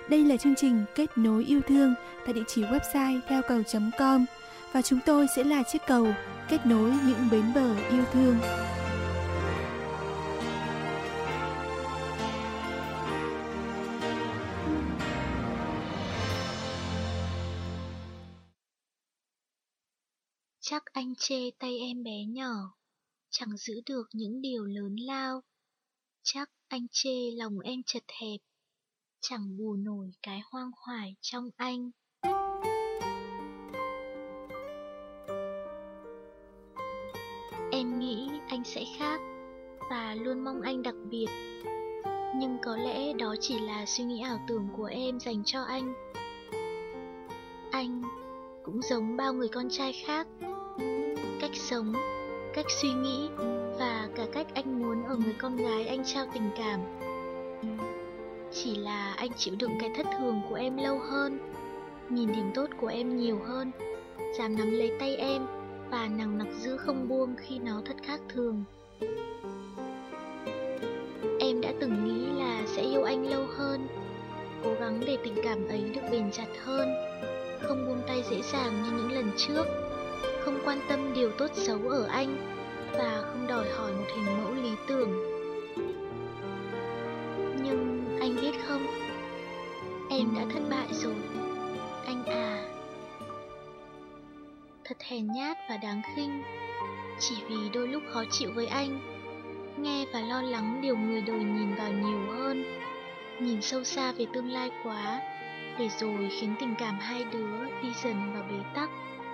Đây là chương trình Kết nối yêu thương tại địa chỉ website theo cầu.com và chúng tôi sẽ là chiếc cầu kết nối những bến bờ yêu thương. Chắc anh chê tay em bé nhỏ, chẳng giữ được những điều lớn lao. Chắc anh chê lòng em chật hẹp, chẳng bù nổi cái hoang hoài trong anh. Em nghĩ anh sẽ khác và luôn mong anh đặc biệt. Nhưng có lẽ đó chỉ là suy nghĩ ảo tưởng của em dành cho anh. Anh cũng giống bao người con trai khác. Cách sống, cách suy nghĩ và cả cách anh muốn ở người con gái anh trao tình cảm. Chỉ là anh chịu đựng cái thất thường của em lâu hơn, nhìn điểm tốt của em nhiều hơn, dám nắm lấy tay em và nằng nặc giữ không buông khi nó thật khác thường. Em đã từng nghĩ là sẽ yêu anh lâu hơn, cố gắng để tình cảm ấy được bền chặt hơn, không buông tay dễ dàng như những lần trước, không quan tâm điều tốt xấu ở anh và không đòi hỏi một hình mẫu lý tưởng. Nhưng anh biết không, em đã thất bại rồi, anh à. Thật hèn nhát và đáng khinh, chỉ vì đôi lúc khó chịu với anh, nghe và lo lắng điều người đời nhìn vào nhiều hơn, nhìn sâu xa về tương lai quá, để rồi khiến tình cảm hai đứa đi dần vào bế tắc.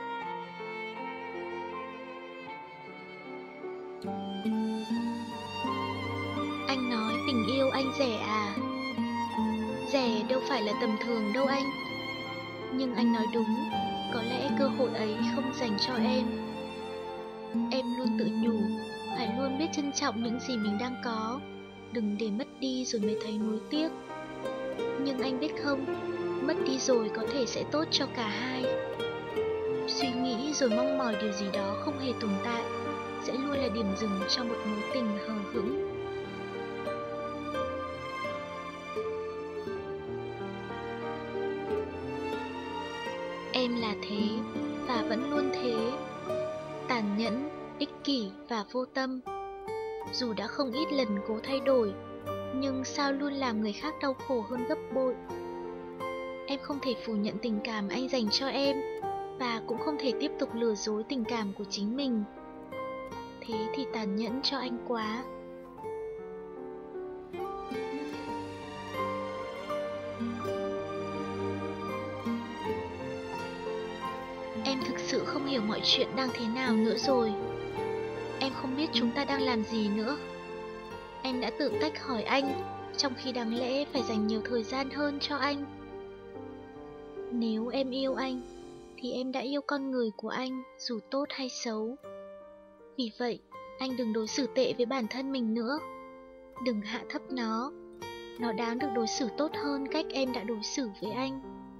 Anh nói tình yêu anh rẻ à? Rẻ đâu phải là tầm thường đâu anh. Nhưng anh nói đúng, có lẽ cơ hội ấy không dành cho em. Em luôn tự nhủ, phải luôn biết trân trọng những gì mình đang có, đừng để mất đi rồi mới thấy nuối tiếc. Nhưng anh biết không, mất đi rồi có thể sẽ tốt cho cả hai. Suy nghĩ rồi mong mỏi điều gì đó không hề tồn tại sẽ luôn là điểm dừng cho một mối tình hờ hững. Em là thế và vẫn luôn thế, tàn nhẫn, ích kỷ và vô tâm. Dù đã không ít lần cố thay đổi, nhưng sao luôn làm người khác đau khổ hơn gấp bội. Em không thể phủ nhận tình cảm anh dành cho em, và cũng không thể tiếp tục lừa dối tình cảm của chính mình. Thế thì tàn nhẫn cho anh quá. Em thực sự không hiểu mọi chuyện đang thế nào nữa rồi. Em không biết chúng ta đang làm gì nữa. Em đã tự tách khỏi anh, trong khi đáng lẽ phải dành nhiều thời gian hơn cho anh. Nếu em yêu anh, thì em đã yêu con người của anh, dù tốt hay xấu. Vì vậy, anh đừng đối xử tệ với bản thân mình nữa. Đừng hạ thấp nó. Nó đáng được đối xử tốt hơn cách em đã đối xử với anh.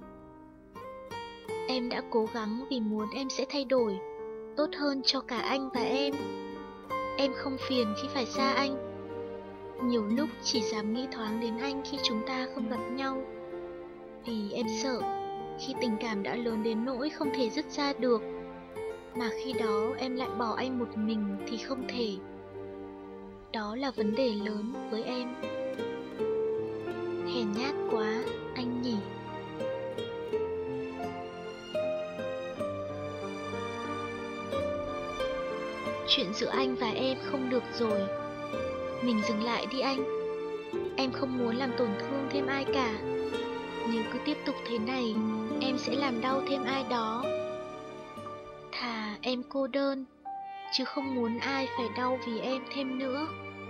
Em đã cố gắng vì muốn em sẽ thay đổi, tốt hơn cho cả anh và em. Em không phiền khi phải xa anh. Nhiều lúc chỉ dám nghĩ thoáng đến anh khi chúng ta không gặp nhau. Vì em sợ, khi tình cảm đã lớn đến nỗi không thể dứt ra được, mà khi đó em lại bỏ anh một mình thì không thể. Đó là vấn đề lớn với em. Hèn nhát quá, anh nhỉ. Chuyện giữa anh và em không được rồi. Mình dừng lại đi anh. Em không muốn làm tổn thương thêm ai cả. Nếu cứ tiếp tục thế này, em sẽ làm đau thêm ai đó. Thà em cô đơn, chứ không muốn ai phải đau vì em thêm nữa.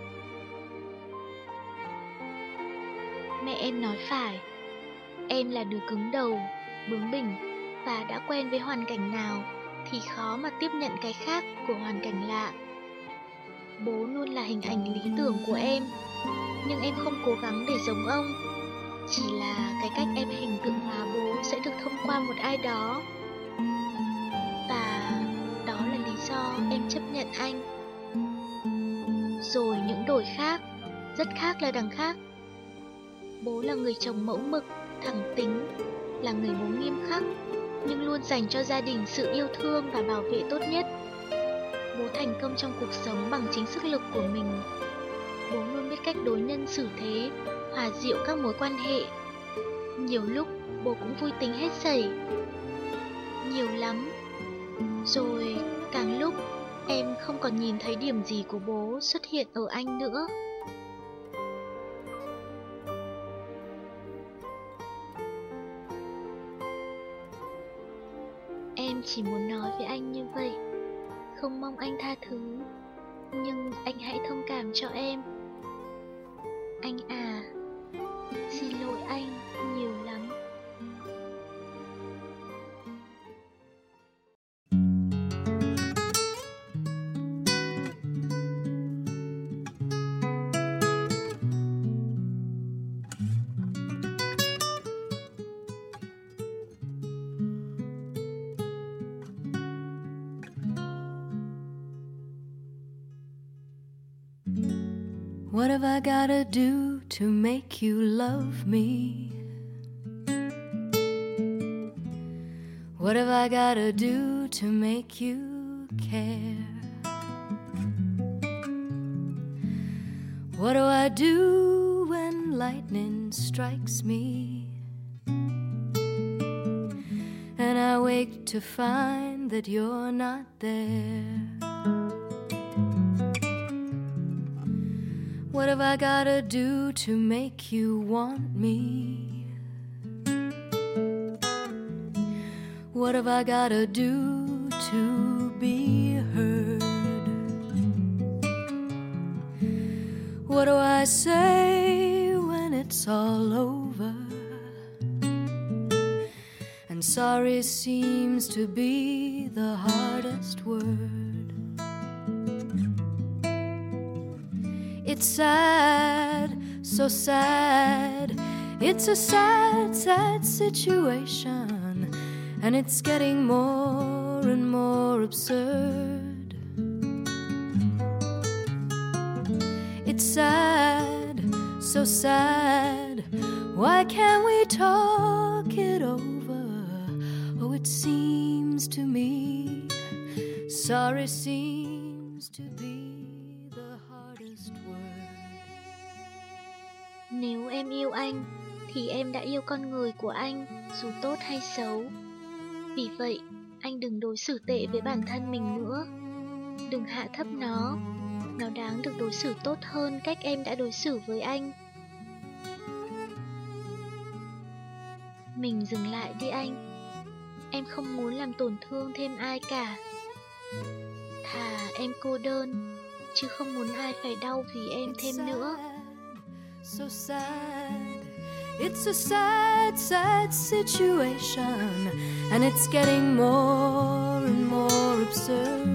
Mẹ em nói phải. Em là đứa cứng đầu, bướng bỉnh và đã quen với hoàn cảnh nào thì khó mà tiếp nhận cái khác của hoàn cảnh lạ. Bố luôn là hình ảnh lý tưởng của em, nhưng em không cố gắng để giống ông. Chỉ là cái cách em hình tượng hóa bố sẽ được thông qua một ai đó. Và đó là lý do em chấp nhận anh. Rồi những đổi khác, rất khác là đằng khác. Bố là người chồng mẫu mực, thẳng tính, là người bố nghiêm khắc, nhưng luôn dành cho gia đình sự yêu thương và bảo vệ tốt nhất. Bố thành công trong cuộc sống bằng chính sức lực của mình. Bố luôn biết cách đối nhân xử thế, hòa dịu các mối quan hệ. Nhiều lúc bố cũng vui tính hết sẩy. Nhiều lắm. Rồi càng lúc em không còn nhìn thấy điểm gì của bố xuất hiện ở anh nữa. Em chỉ muốn nói với anh như vậy, không mong anh tha thứ, nhưng anh hãy thông cảm cho em. Anh à, xin lỗi anh nhiều lắm. What have I gotta do to make you love me? What have I gotta do to make you care? What do I do when lightning strikes me? And I wake to find that you're not there. What have I gotta do to make you want me? What have I gotta do to be heard? What do I say when it's all over? And sorry seems to be the hardest word. It's sad, so sad. It's a sad, sad situation, and it's getting more and more absurd. It's sad, so sad. Why can't we talk it over? Oh, it seems to me sorry seems to be the hardest word. Nếu em yêu anh, thì em đã yêu con người của anh, dù tốt hay xấu. Vì vậy, anh đừng đối xử tệ với bản thân mình nữa. Đừng hạ thấp nó. Nó đáng được đối xử tốt hơn cách em đã đối xử với anh. Mình dừng lại đi anh. Em không muốn làm tổn thương thêm ai cả. Thà em cô đơn, chứ không muốn ai phải đau vì em thêm nữa. So sad. It's a sad, sad situation, and it's getting more and more absurd.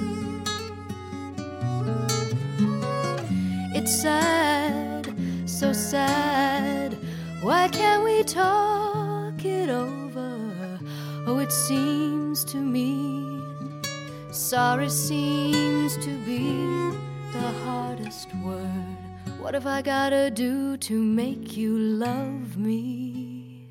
It's sad, so sad. Why can't we talk it over? Oh, it seems to me sorry seems to be the hardest word. What have I gotta do to make you love me?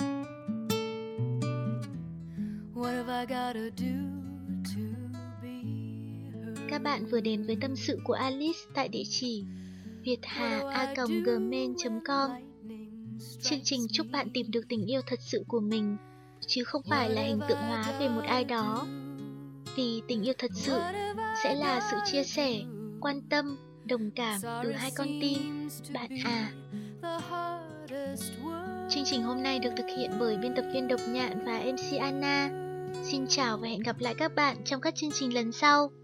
What have I gotta do to be heard? Các bạn vừa đến với tâm sự của Alice tại địa chỉ vietha@gmail.com. Chương trình chúc bạn tìm được tình yêu thật sự của mình, chứ không phải là hình tượng hóa về một ai đó. Vì tình yêu thật sự sẽ là sự chia sẻ, quan tâm, đồng cảm từ hai con tim, bạn à. Chương trình hôm nay được thực hiện bởi biên tập viên Độc Nhạn và MC Anna. Xin chào và hẹn gặp lại các bạn trong các chương trình lần sau.